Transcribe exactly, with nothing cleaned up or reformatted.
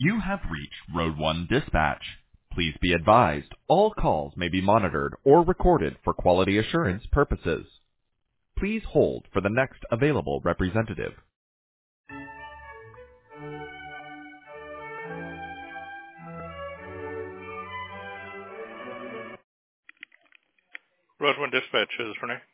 You have reached Road one Dispatch. Please be advised, all calls may be monitored or recorded for quality assurance purposes. Please hold for the next available representative. Road one Dispatch, this is Renee.